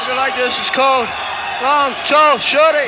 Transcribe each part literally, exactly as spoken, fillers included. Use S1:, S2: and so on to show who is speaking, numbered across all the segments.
S1: you like this, it's called Long Tall Shorty.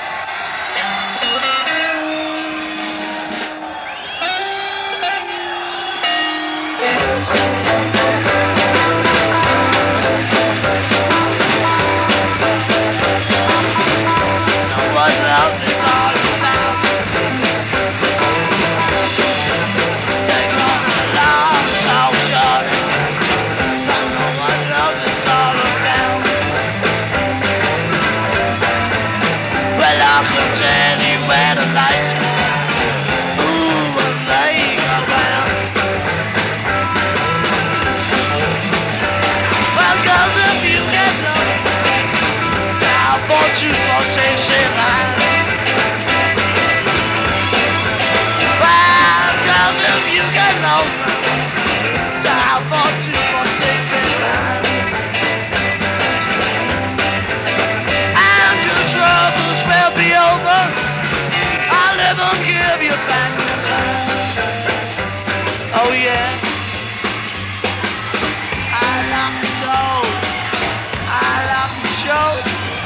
S1: Two, four, six, seven, nine. Well, cause if you get low, dial four, two, four, six, seven, nine. And your troubles will be over. I'll never give you back the time. Oh yeah. I like the show. I like the show.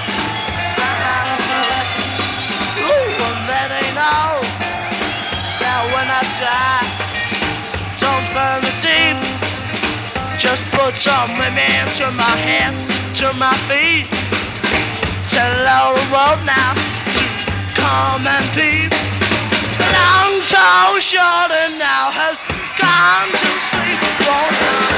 S1: Don't burn me deep. Just put some women to my hands, to my feet. Tell all the world now to come and peep. Long, tall, short, and now has gone to sleep. Won't